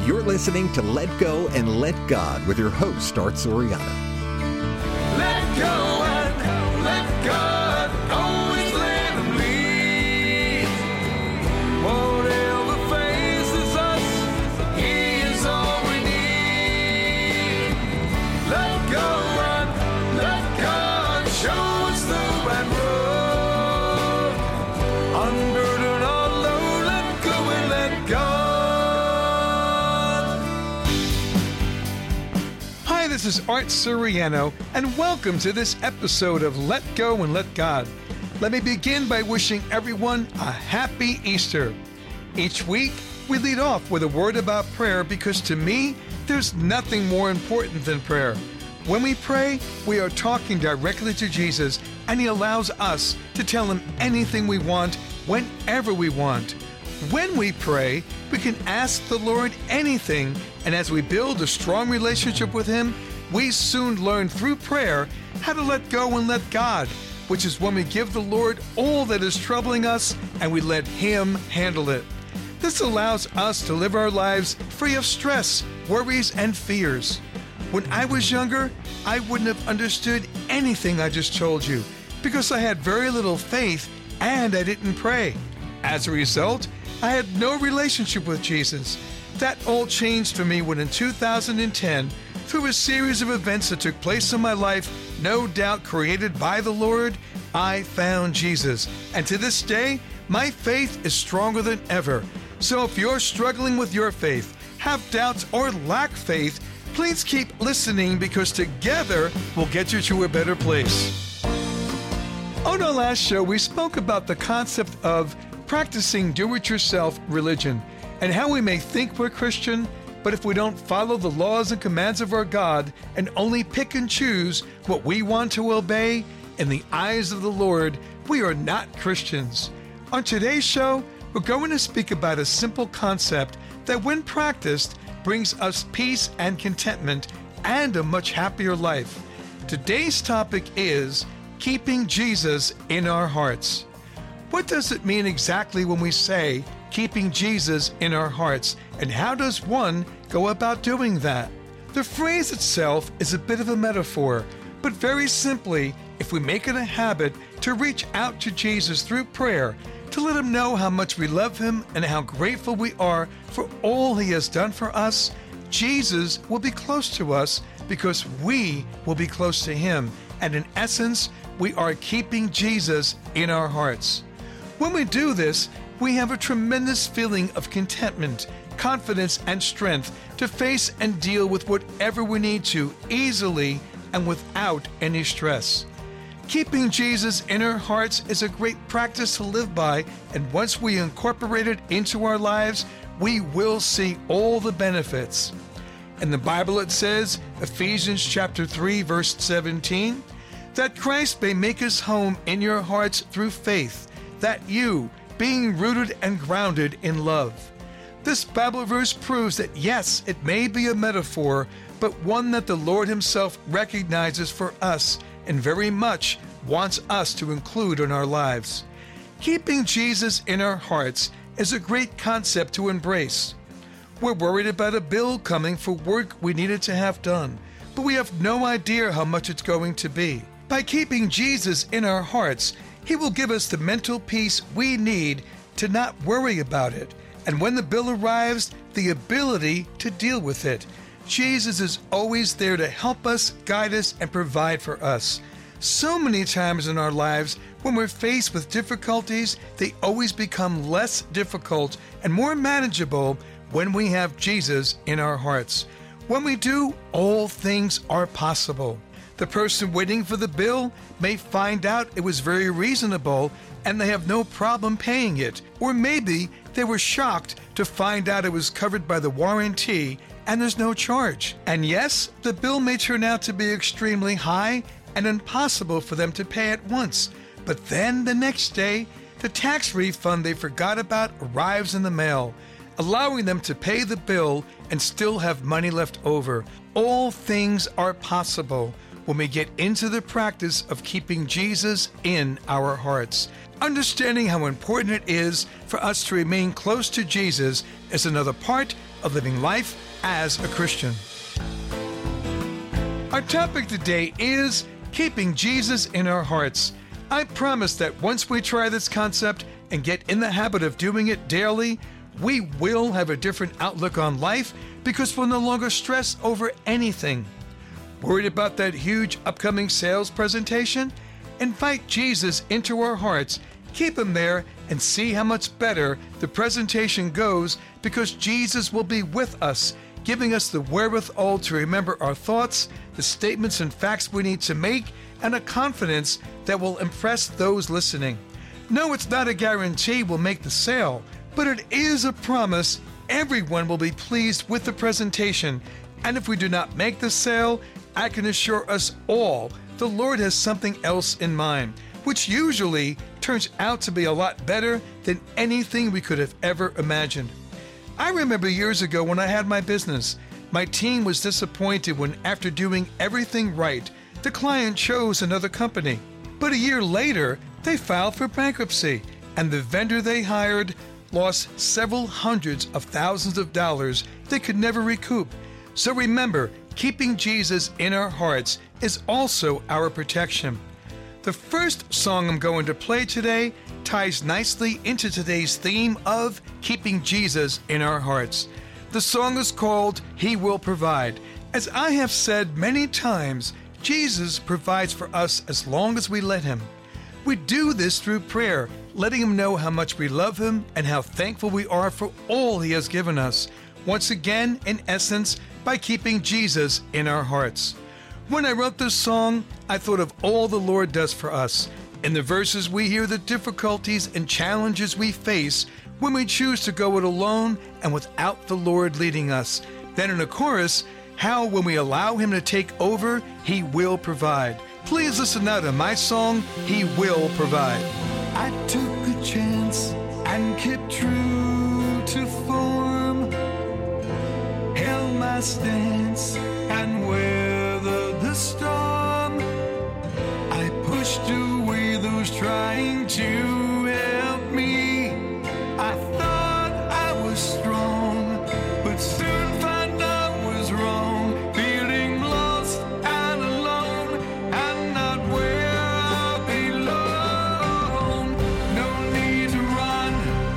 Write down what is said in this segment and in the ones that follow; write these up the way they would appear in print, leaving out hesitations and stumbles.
You're listening to Let Go and Let God with your host, Art Soriano. Let go and let God, always let Him lead. Whatever faces us, He is all we need. Let go and let God show us the right road. Unburden our load, let go and let God. Hi, this is Art Soriano, and welcome to this episode of Let Go and Let God. Let me begin by wishing everyone a happy Easter. Each week, we lead off with a word about prayer because to me, there's nothing more important than prayer. When we pray, we are talking directly to Jesus, and He allows us to tell Him anything we want, whenever we want. When we pray, we can ask the Lord anything, and as we build a strong relationship with Him, we soon learn through prayer how to let go and let God, which is when we give the Lord all that is troubling us and we let Him handle it. This allows us to live our lives free of stress, worries, and fears. When I was younger, I wouldn't have understood anything I just told you because I had very little faith and I didn't pray. As a result, I had no relationship with Jesus. That all changed for me when in 2010, through a series of events that took place in my life, no doubt created by the Lord, I found Jesus. And to this day, my faith is stronger than ever. So if you're struggling with your faith, have doubts, or lack faith, please keep listening because together we'll get you to a better place. On our last show, we spoke about the concept of practicing do-it-yourself religion and how we may think we're Christian, but if we don't follow the laws and commands of our God and only pick and choose what we want to obey, in the eyes of the Lord, we are not Christians. On today's show, we're going to speak about a simple concept that when practiced brings us peace and contentment and a much happier life. Today's topic is keeping Jesus in our hearts. What does it mean exactly when we say keeping Jesus in our hearts, and how does one go about doing that? The phrase itself is a bit of a metaphor, but very simply, if we make it a habit to reach out to Jesus through prayer, to let Him know how much we love Him and how grateful we are for all He has done for us, Jesus will be close to us because we will be close to Him, and in essence, we are keeping Jesus in our hearts. When we do this, we have a tremendous feeling of contentment, confidence, and strength to face and deal with whatever we need to easily and without any stress. Keeping Jesus in our hearts is a great practice to live by, and once we incorporate it into our lives, we will see all the benefits. In the Bible it says, Ephesians chapter 3, verse 17, that Christ may make His home in your hearts through faith, that you, being rooted and grounded in love. This Bible verse proves that yes, it may be a metaphor, but one that the Lord Himself recognizes for us and very much wants us to include in our lives. Keeping Jesus in our hearts is a great concept to embrace. We're worried about a bill coming for work we needed to have done, but we have no idea how much it's going to be. By keeping Jesus in our hearts, He will give us the mental peace we need to not worry about it, and when the bill arrives, the ability to deal with it. Jesus is always there to help us, guide us, and provide for us. So many times in our lives, when we're faced with difficulties, they always become less difficult and more manageable when we have Jesus in our hearts. When we do, all things are possible. The person waiting for the bill may find out it was very reasonable and they have no problem paying it. Or maybe they were shocked to find out it was covered by the warranty and there's no charge. And yes, the bill may turn out to be extremely high and impossible for them to pay at once. But then the next day, the tax refund they forgot about arrives in the mail, allowing them to pay the bill and still have money left over. All things are possible when we get into the practice of keeping Jesus in our hearts. Understanding how important it is for us to remain close to Jesus is another part of living life as a Christian. Our topic today is keeping Jesus in our hearts. I promise that once we try this concept and get in the habit of doing it daily, we will have a different outlook on life because we'll no longer stress over anything. Worried about that huge upcoming sales presentation? Invite Jesus into our hearts, keep him there, and see how much better the presentation goes because Jesus will be with us, giving us the wherewithal to remember our thoughts, the statements and facts we need to make, and a confidence that will impress those listening. No, it's not a guarantee we'll make the sale, but it is a promise everyone will be pleased with the presentation. And if we do not make the sale, I can assure us all the Lord has something else in mind, which usually turns out to be a lot better than anything we could have ever imagined. I remember years ago when I had my business, my team was disappointed when, after doing everything right, the client chose another company. But a year later, they filed for bankruptcy, and the vendor they hired lost several hundreds of thousands of dollars they could never recoup. So remember, keeping Jesus in our hearts is also our protection. The first song I'm going to play today ties nicely into today's theme of keeping Jesus in our hearts. The song is called He Will Provide. As I have said many times, Jesus provides for us as long as we let him. We do this through prayer, letting him know how much we love him and how thankful we are for all he has given us. Once again, in essence, by keeping Jesus in our hearts. When I wrote this song, I thought of all the Lord does for us. In the verses, we hear the difficulties and challenges we face when we choose to go it alone and without the Lord leading us. Then in the chorus, how when we allow him to take over, he will provide. Please listen now to my song, He Will Provide. I took a chance and kept true to form, held my stance and weathered the storm. I pushed away those trying to help me. I thought I was strong, but soon found I was wrong. Feeling lost and alone, and not where I belong. No need to run,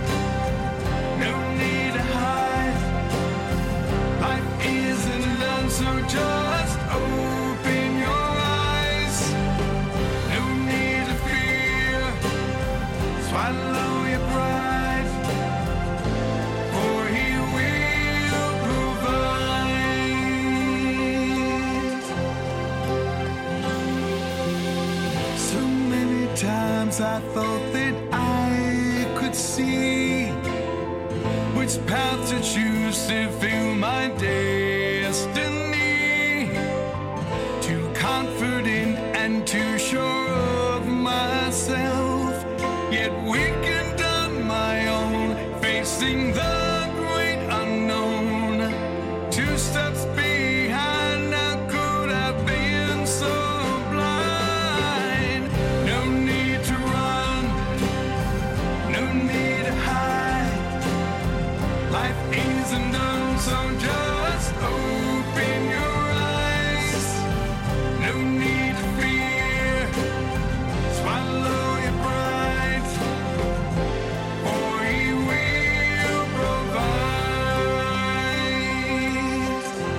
no need to hide. Life isn't done, so just open your eyes. No need to fear, swallow your pride, for he will provide. So many times I thought that I could see which path to choose to fill my destiny. Too confident and too sure of myself, yet weak and on my own, facing the great unknown. 2 steps behind, I could have been so blind. No need to run, no need to hide. Life isn't done, so just open your eyes. No need to fear, swallow your pride, for he will provide.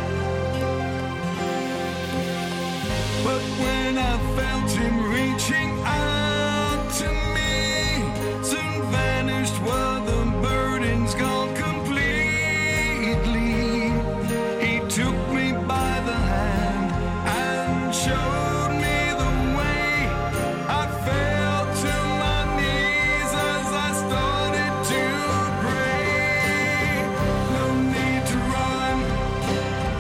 But when I felt him reaching out to me, soon vanished were the burdens gone completely. He took me by the hand and showed me the way. I fell to my knees as I started to pray. No need to run,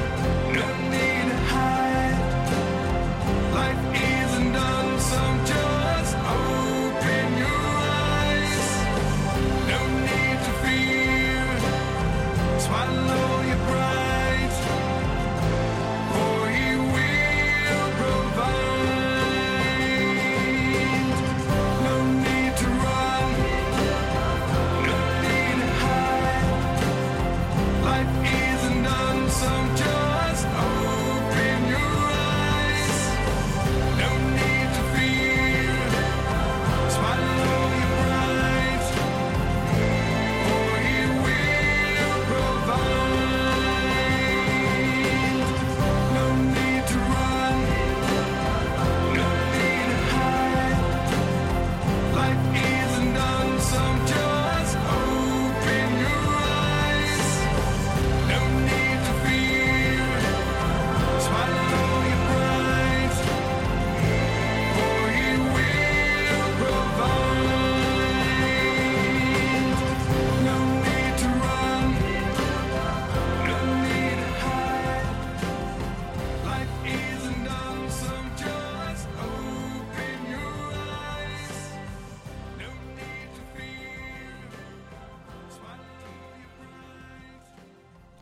no need to hide. Life isn't done, so just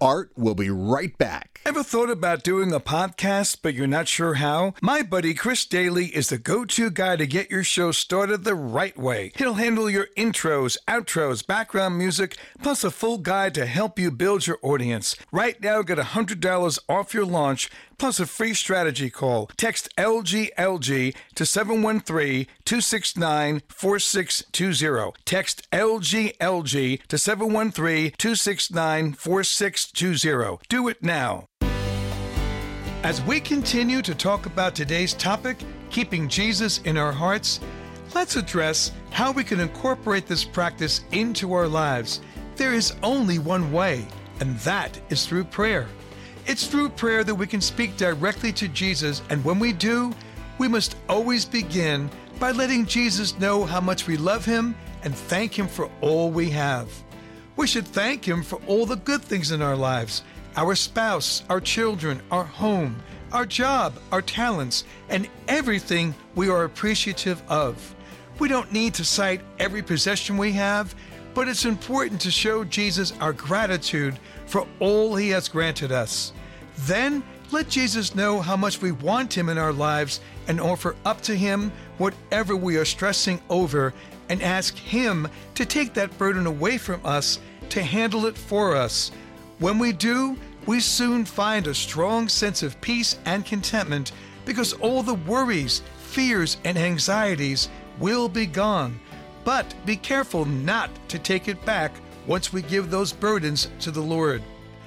Art will be right back. Ever thought about doing a podcast, but you're not sure how? My buddy Chris Daly is the go-to guy to get your show started the right way. He'll handle your intros, outros, background music, plus a full guide to help you build your audience. Right now, get $100 off your launch, plus a free strategy call. Text LGLG to 713-269-4620. Text LGLG to 713-269-4620. Do it now. As we continue to talk about today's topic, keeping Jesus in our hearts, let's address how we can incorporate this practice into our lives. There is only one way, and that is through prayer. It's through prayer that we can speak directly to Jesus, and when we do, we must always begin by letting Jesus know how much we love him and thank him for all we have. We should thank him for all the good things in our lives: our spouse, our children, our home, our job, our talents, and everything we are appreciative of. We don't need to cite every possession we have, but it's important to show Jesus our gratitude for all he has granted us. Then, let Jesus know how much we want him in our lives and offer up to him whatever we are stressing over and ask him to take that burden away from us, to handle it for us. When we do, we soon find a strong sense of peace and contentment because all the worries, fears, and anxieties will be gone. But be careful not to take it back once we give those burdens to the Lord.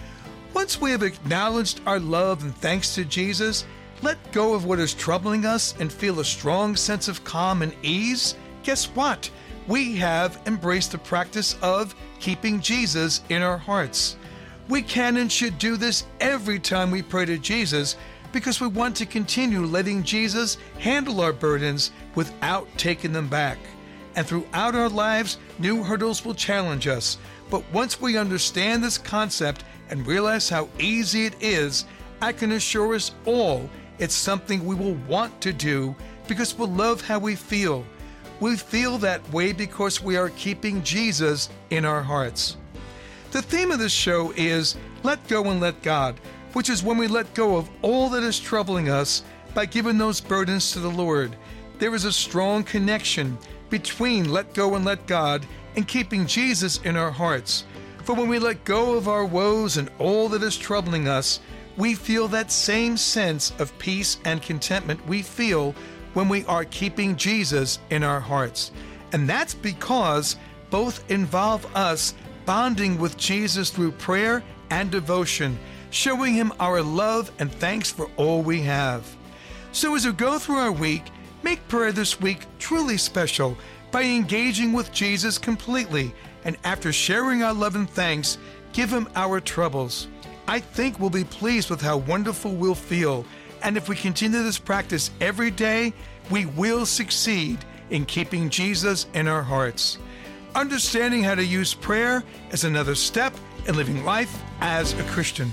Once we have acknowledged our love and thanks to Jesus, let go of what is troubling us and feel a strong sense of calm and ease. Guess what? We have embraced the practice of keeping Jesus in our hearts. We can and should do this every time we pray to Jesus because we want to continue letting Jesus handle our burdens without taking them back. And throughout our lives, new hurdles will challenge us. But once we understand this concept and realize how easy it is, I can assure us all it's something we will want to do because we'll love how we feel. We feel that way because we are keeping Jesus in our hearts. The theme of this show is Let Go and Let God, which is when we let go of all that is troubling us by giving those burdens to the Lord. There is a strong connection between let go and let God and keeping Jesus in our hearts. For when we let go of our woes and all that is troubling us, we feel that same sense of peace and contentment we feel when we are keeping Jesus in our hearts. And that's because both involve us bonding with Jesus through prayer and devotion, showing him our love and thanks for all we have. So as we go through our week, make prayer this week truly special by engaging with Jesus completely, and after sharing our love and thanks, give him our troubles. I think we'll be pleased with how wonderful we'll feel, and if we continue this practice every day, we will succeed in keeping Jesus in our hearts. Understanding how to use prayer is another step in living life as a Christian.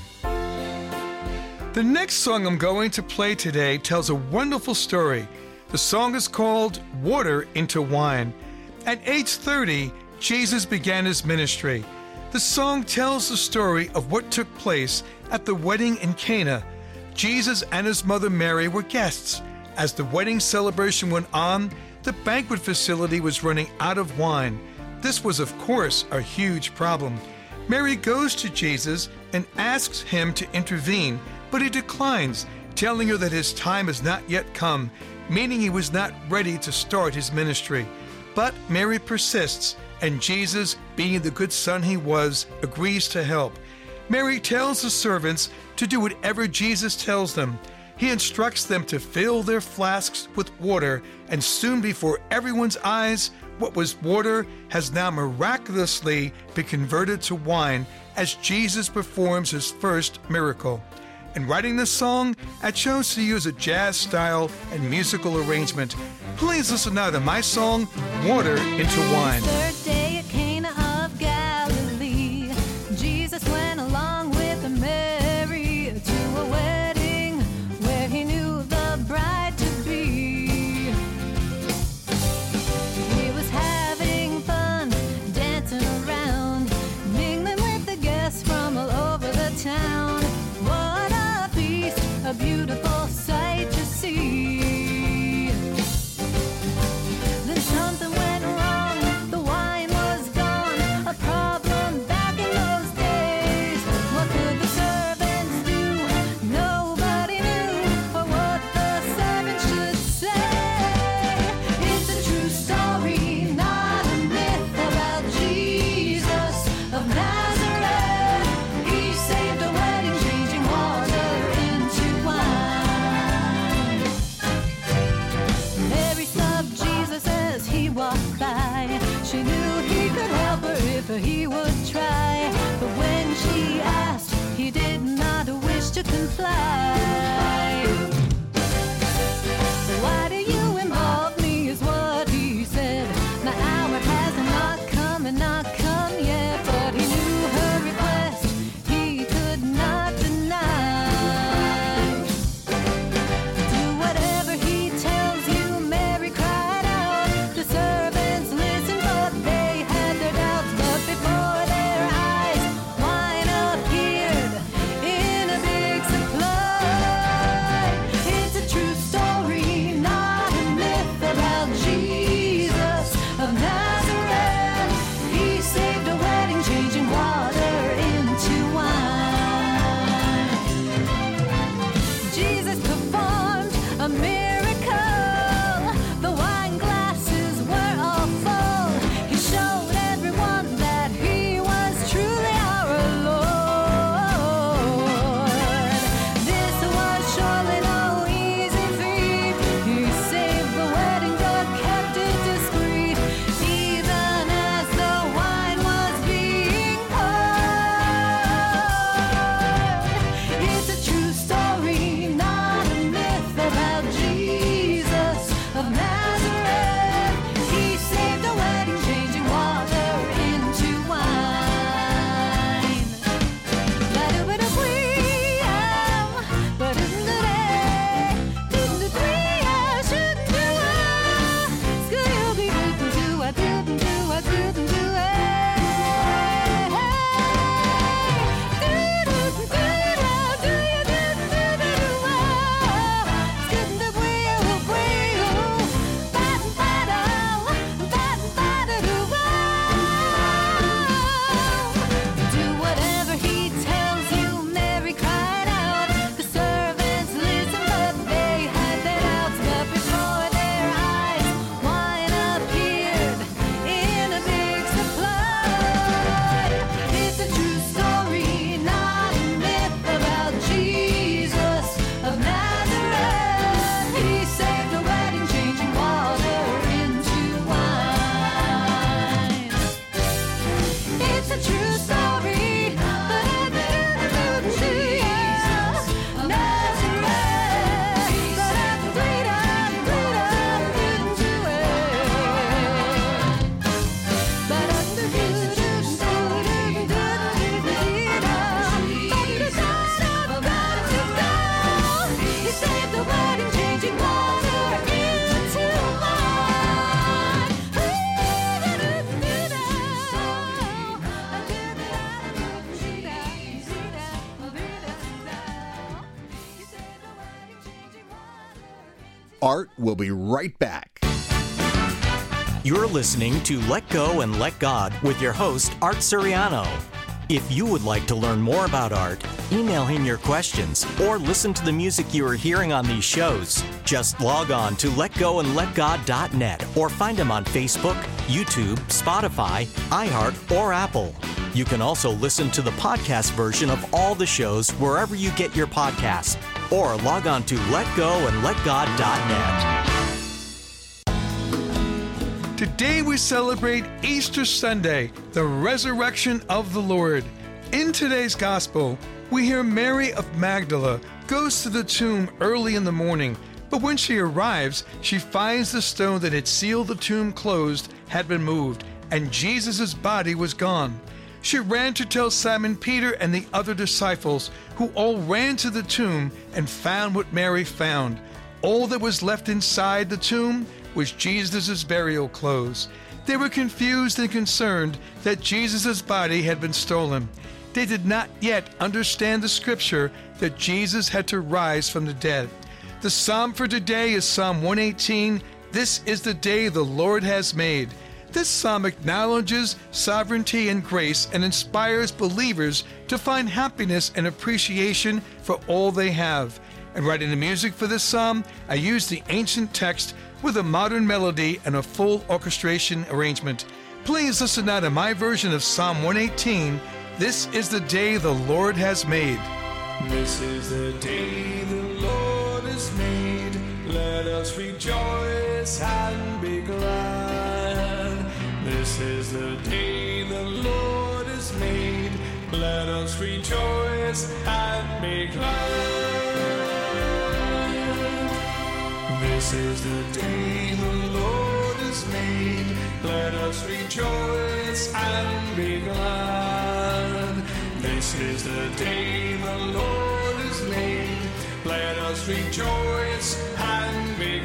The next song I'm going to play today tells a wonderful story. The song is called Water into Wine. At age 30, Jesus began his ministry. The song tells the story of what took place at the wedding in Cana. Jesus and his mother Mary were guests. As the wedding celebration went on, the banquet facility was running out of wine. This was, of course, a huge problem. Mary goes to Jesus and asks him to intervene, but he declines, telling her that his time has not yet come, meaning he was not ready to start his ministry. But Mary persists, and Jesus, being the good son he was, agrees to help. Mary tells the servants to do whatever Jesus tells them. He instructs them to fill their flasks with water, and soon before everyone's eyes, what was water has now miraculously been converted to wine as Jesus performs his first miracle. In writing this song, I chose to use a jazz style and musical arrangement. Please listen now to my song, Water into Wine. Third day at Cana of Galilee, Jesus went along with Mary to a wedding where he knew the bride to be. He was having fun, dancing around, mingling with the guests from all over the in flight. Why do you involve me is what he said. My hour has not come and not come yet, but he knew her request he could not deny. Do whatever he tells you, Mary cried out. The servants listened, but they had their doubts. But before their eyes, wine appeared in a big supply. It's a true story, not a myth, about Jesus of Nazareth. He saved a wedding, changing water into wine. Jesus performed a miracle. The wine glasses were all full. He showed everyone that he was truly our Lord. This was surely no easy feat. He saved the wedding but kept it discreet, even as the wine was being poured. It's a true story, not a myth, about Jesus of Nazareth. He saved a wedding, changing water into wine. But isn't it didn't the shouldn't do Scooby didn't do didn't do didn't do Do whatever he tells you, Mary cried out. The servants listened, but they had their doubts. But before their eyes, wine appeared in a big supply. It's a true story, not a myth, about Jesus of Nazareth. He saved a wedding, changing water into wine. It's a true story, but Jesus of Nazareth. But didn't do it. But he saved the wedding, changing water into wine. Art will be right back. You're listening to Let Go and Let God with your host, Art Suriano. If you would like to learn more about Art, email him your questions, or listen to the music you are hearing on these shows, just log on to letgoandletgod.net or find him on Facebook, YouTube, Spotify, iHeart, or Apple. You can also listen to the podcast version of all the shows wherever you get your podcasts, or log on to letgoandletgod.net. Today we celebrate Easter Sunday, the resurrection of the Lord. In today's gospel, we hear Mary of Magdala goes to the tomb early in the morning, but when she arrives, she finds the stone that had sealed the tomb closed had been moved, and Jesus' body was gone. She ran to tell Simon Peter and the other disciples, who all ran to the tomb and found what Mary found. All that was left inside the tomb was Jesus' burial clothes. They were confused and concerned that Jesus' body had been stolen. They did not yet understand the scripture that Jesus had to rise from the dead. The psalm for today is Psalm 118, "This is the day the Lord has made." This psalm acknowledges sovereignty and grace and inspires believers to find happiness and appreciation for all they have. In writing the music for this psalm, I used the ancient text with a modern melody and a full orchestration arrangement. Please listen now to my version of Psalm 118, "This is the day the Lord has made." This is the day the Lord has made. Let us rejoice and be glad. This is the day the Lord has made. Let us rejoice and be glad. This is the day the Lord has made. Let us rejoice and be glad. This is the day the Lord has made. Let us rejoice and be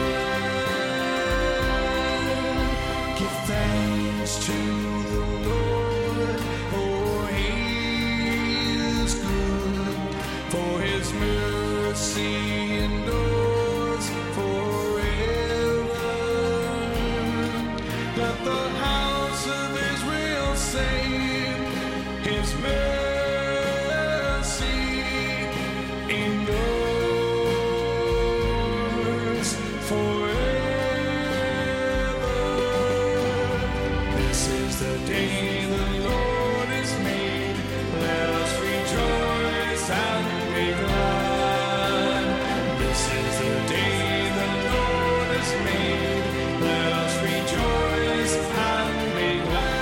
glad. Give thanks to the Lord, for He is good, for His mercy endures forever. Let the house of Israel sing, His mercy endures forever. This is the day the Lord has made. Let us rejoice and be glad. This is the day the Lord has made. Let us rejoice and be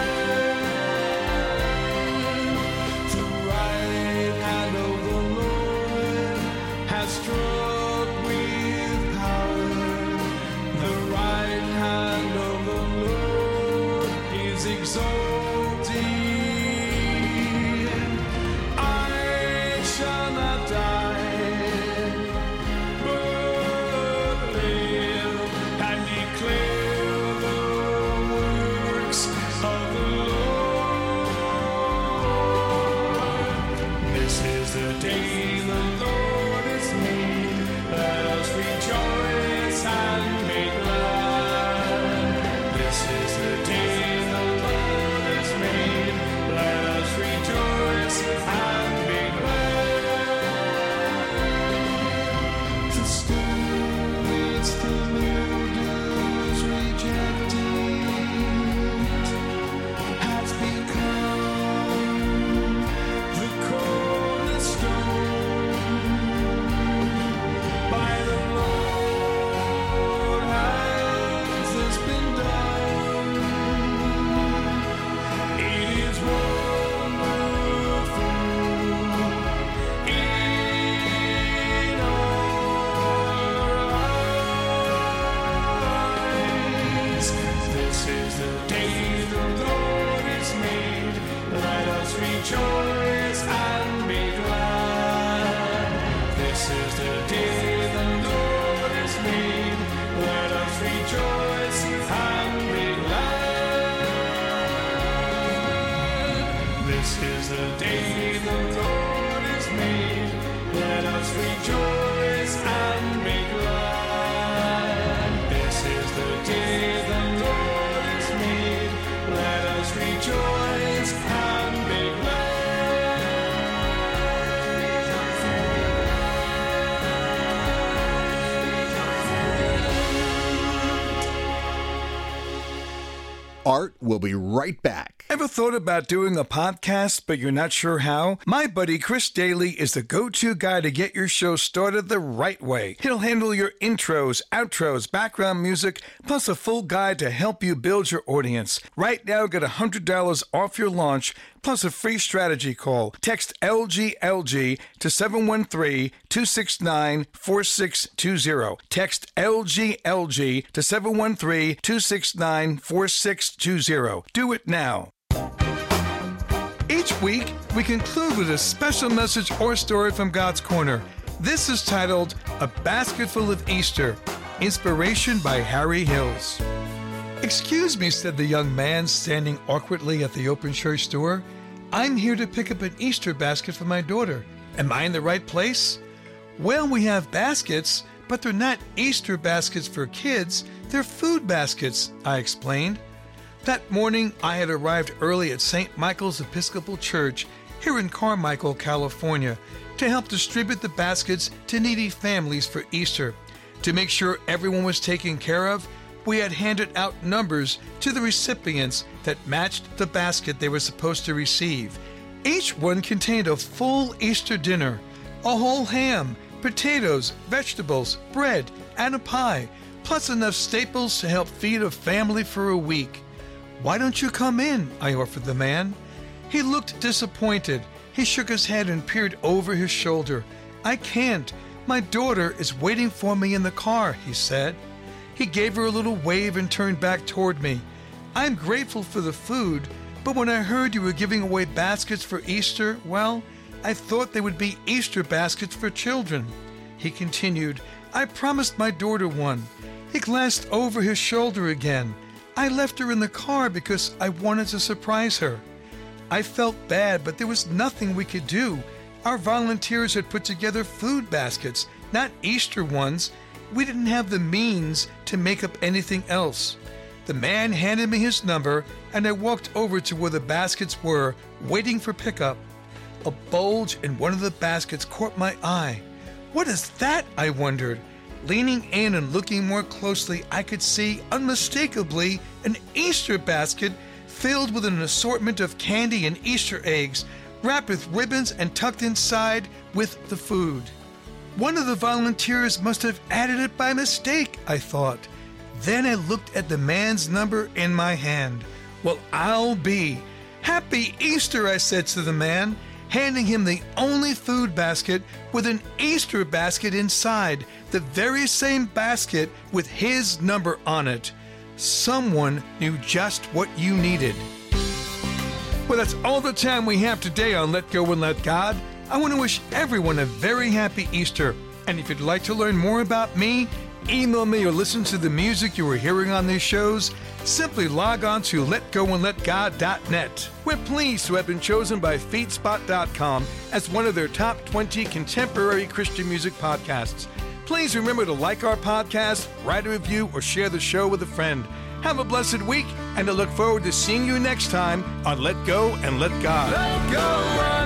glad. The right hand of the Lord has struck with power. The right hand of the Lord is exalted. I shall not die, but live and declare the works of the Lord. This is the day the Lord has made. Let us rejoice and be glad. This is the day the Lord has made. Let us rejoice and be glad. The stone which the builders rejected has become the cornerstone. By the Lord has this been done. It is wonderful in our eyes. This is the day the Lord has made. Let us rejoice and be glad. This is the day the Lord has made. Let us rejoice and be glad. This is the day the Lord has made. Let us rejoice and be glad. This is the day the Lord has made. Let us rejoice and be glad. Art will be right back. Ever thought about doing a podcast, but you're not sure how? My buddy Chris Daly is the go-to guy to get your show started the right way. He'll handle your intros, outros, background music, plus a full guide to help you build your audience. Right now, get $100 off your launch, plus a free strategy call. Text LGLG to 713-269-4620. Text LGLG to 713-269-4620. Do it now. Each week, we conclude with a special message or story from God's Corner. This is titled A Basketful of Easter, inspiration by Harry Hills. "Excuse me," said the young man standing awkwardly at the open church door. "I'm here to pick up an Easter basket for my daughter. Am I in the right place?" "Well, we have baskets, but they're not Easter baskets for kids. They're food baskets," I explained. That morning, I had arrived early at St. Michael's Episcopal Church here in Carmichael, California, to help distribute the baskets to needy families for Easter. To make sure everyone was taken care of, we had handed out numbers to the recipients that matched the basket they were supposed to receive. Each one contained a full Easter dinner, a whole ham, potatoes, vegetables, bread, and a pie, plus enough staples to help feed a family for a week. "Why don't you come in?" I offered the man. He looked disappointed. He shook his head and peered over his shoulder. "I can't. My daughter is waiting for me in the car," he said. He gave her a little wave and turned back toward me. "I'm grateful for the food, but when I heard you were giving away baskets for Easter, well, I thought they would be Easter baskets for children." He continued, "I promised my daughter one." He glanced over his shoulder again. "I left her in the car because I wanted to surprise her." I felt bad, but there was nothing we could do. Our volunteers had put together food baskets, not Easter ones. We didn't have the means to make up anything else. The man handed me his number, and I walked over to where the baskets were, waiting for pickup. A bulge in one of the baskets caught my eye. "What is that?" I wondered. Leaning in and looking more closely, I could see, unmistakably, an Easter basket filled with an assortment of candy and Easter eggs, wrapped with ribbons and tucked inside with the food. One of the volunteers must have added it by mistake, I thought. Then I looked at the man's number in my hand. "Well, I'll be. Happy Easter," I said to the man, handing him the only food basket with an Easter basket inside, the very same basket with his number on it. Someone knew just what you needed. Well, that's all the time we have today on Let Go and Let God. I want to wish everyone a very happy Easter. And if you'd like to learn more about me, email me or listen to the music you were hearing on these shows, simply log on to letgoandletgod.net. We're pleased to have been chosen by FeedSpot.com as one of their top 20 contemporary Christian music podcasts. Please remember to like our podcast, write a review, or share the show with a friend. Have a blessed week, and I look forward to seeing you next time on Let Go and Let God. Let go.